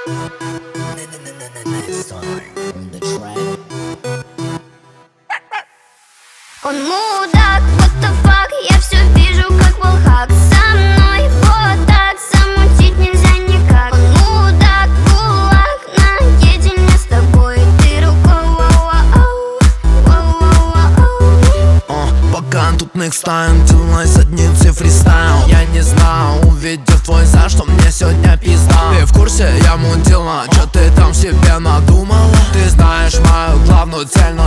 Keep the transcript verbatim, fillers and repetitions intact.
Он мудак, what the fuck, я все вижу как волхак. Со мной вот так замутить нельзя никак. Он мудак, кулак, наедине с тобой. Ты рукой, воу-воу, воу-воу-воу. О, пока тут next time, делай задницы фристайл. Я не знаю, увидев твой за, что мне сегодня пизда. Ты в курсе, я мудила, чё ты там себе надумала? Ты знаешь мою главную цель, но